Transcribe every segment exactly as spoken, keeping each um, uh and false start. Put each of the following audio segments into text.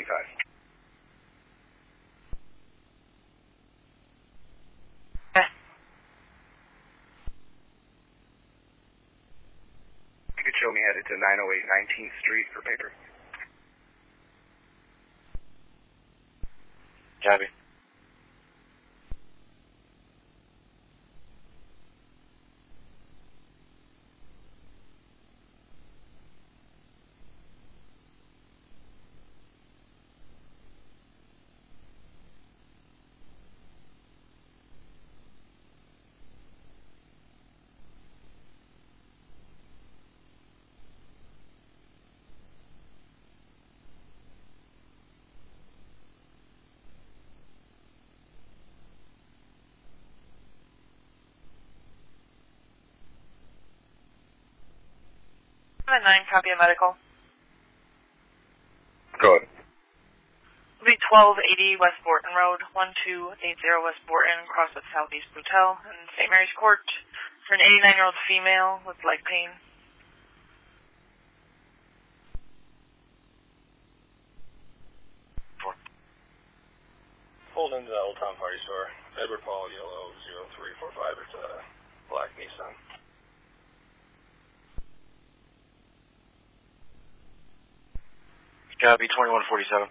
twenty-five. You could show me headed to nine oh eight nineteenth Street for paper. Copy. nine, copy of medical. Go ahead. It'll be twelve eighty West Borton Road, one two eight zero West Borton, across the Southeast Hotel in Saint Mary's Court, for an eighty-nine-year-old female with leg pain. Four. Pulled into the Old Town Party Store. Edward Paul, yellow, zero three four five. It's a black Nissan. Copy, twenty-one forty-seven.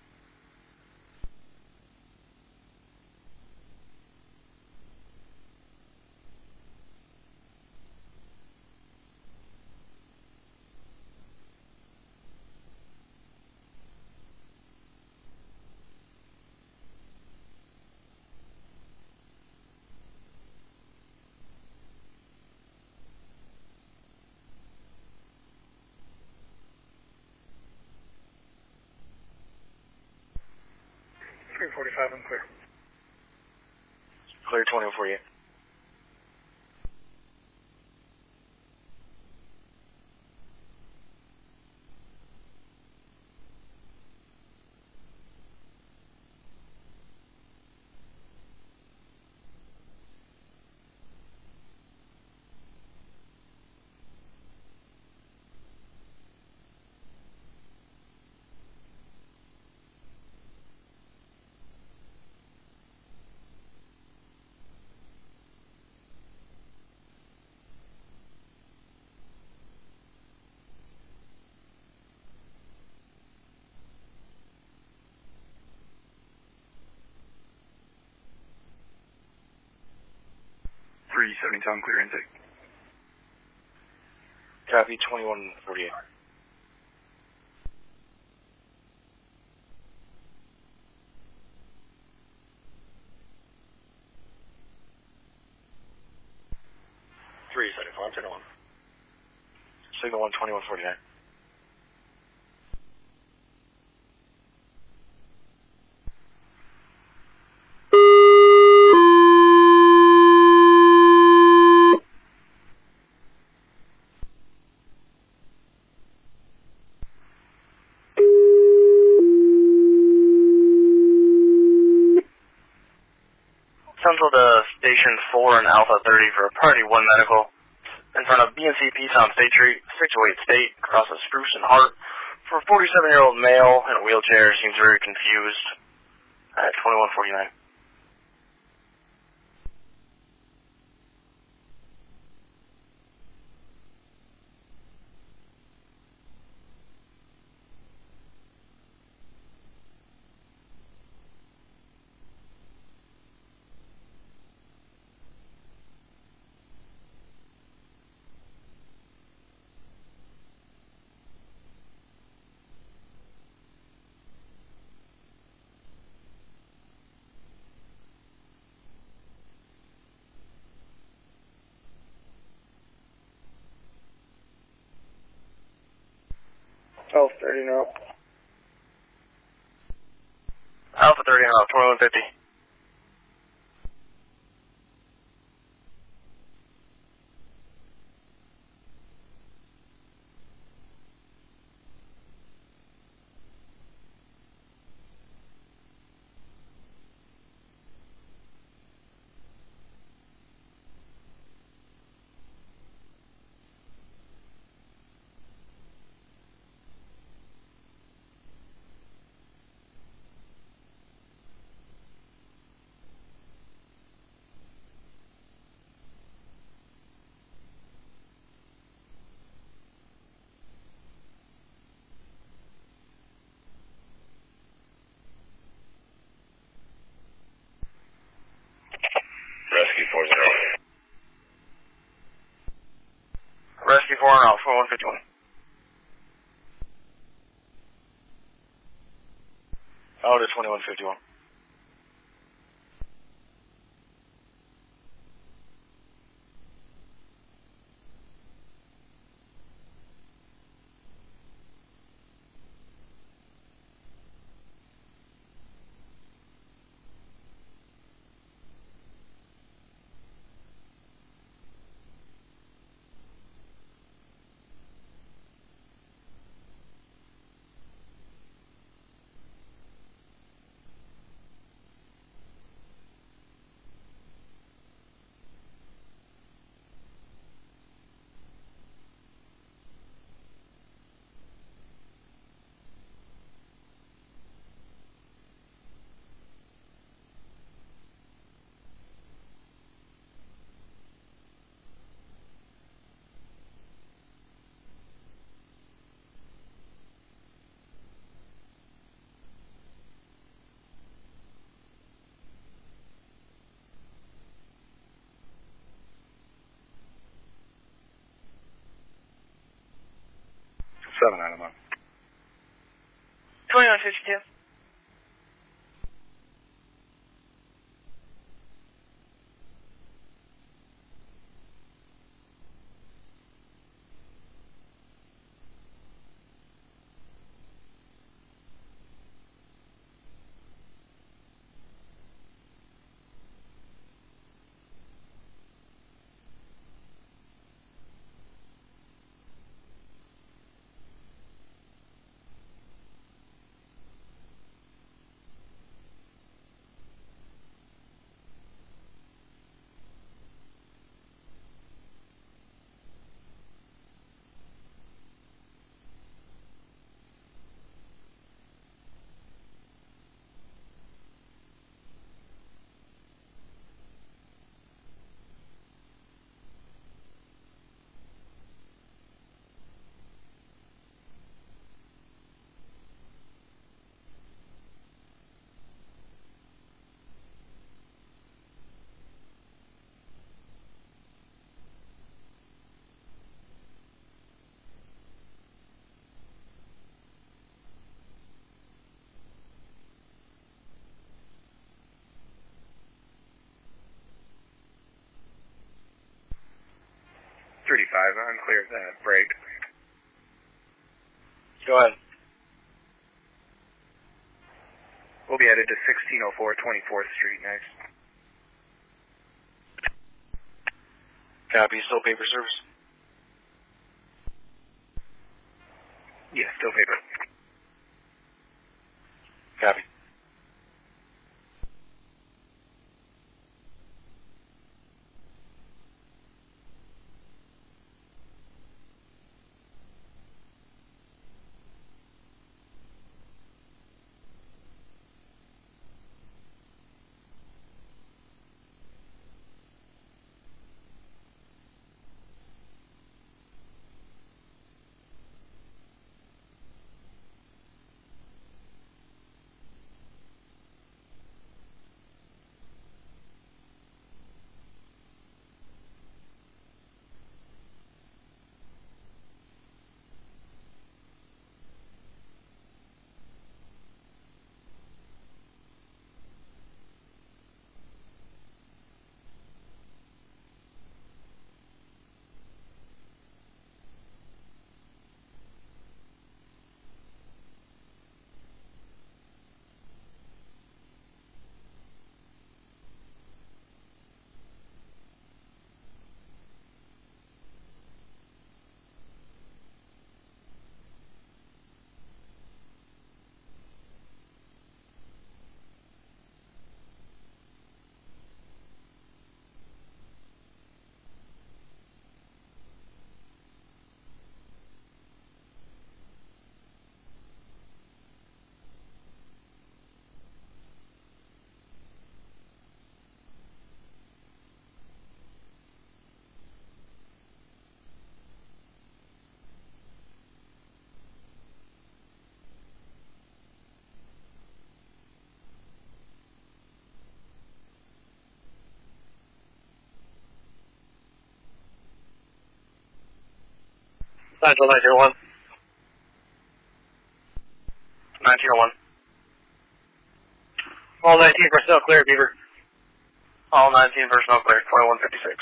three forty-five, I'm clear. Clear, twenty-one forty-eight. three seventy, I'm clear intake. Copy, twenty-one forty-eight. three seventy-four, I'm ten one. Signal one, twenty-one forty-nine. Central to Station four and Alpha thirty for Party one Medical. In front of B and C Peace on State Street, six oh eight State, across the Spruce and Hart, for a forty-seven-year-old male in a wheelchair, seems very confused, at twenty-one forty-nine. twelve thirty now. Alpha thirty now, twenty-one fifty. twenty-one fifty-one. Out at twenty-one fifty-one. Seven out of month. twenty-one fifty-two. thirty-five, unclear the break. Go ahead. We'll be headed to sixteen oh four twenty-fourth Street next. Copy, still paper service? Yes, still paper. Copy. Central nineteen oh one. nineteen oh one. All nineteen personnel clear, Beaver. All nineteen personnel clear, twenty-one fifty-six.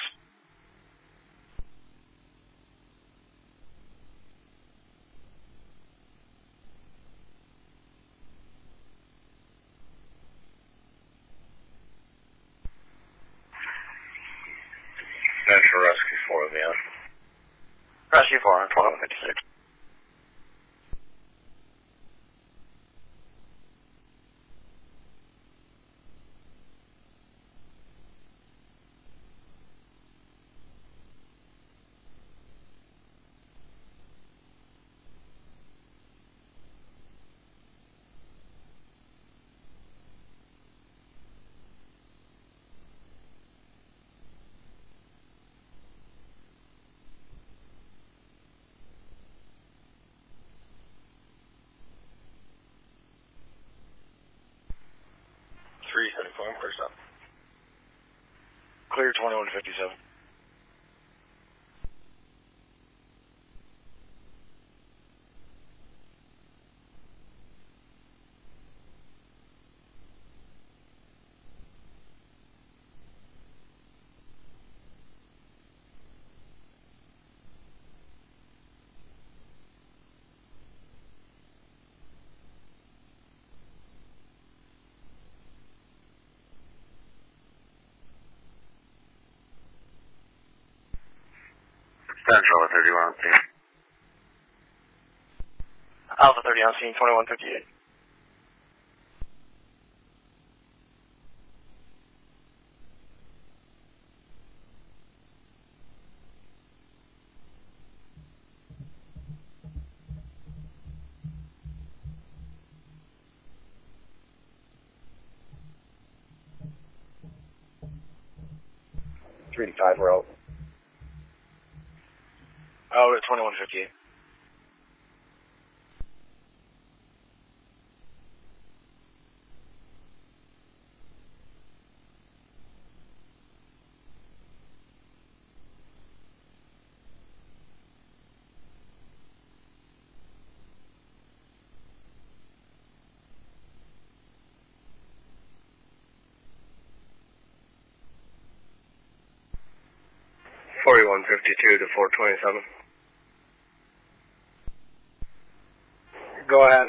National Rescue four, man. Rescue four on twenty-one fifty-six. three seventy-four, clear stop. Clear twenty-one fifty-seven. Central thirty-one on scene. Alpha thirty on scene, twenty-one fifty-eight. three five, we're out. Out at twenty-one fifty-eight. forty-one fifty-two to four twenty-seven. Go ahead.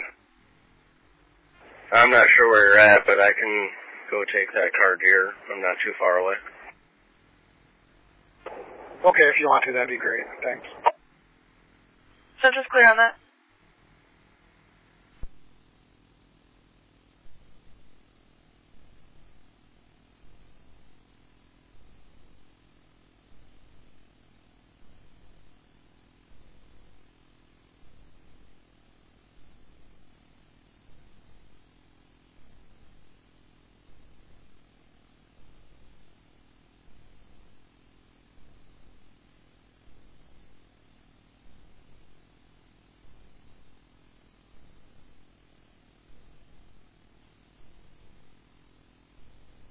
I'm not sure where you're at, but I can go take that car deer. I'm not too far away. Okay, if you want to, that'd be great. Thanks. Central's clear on that.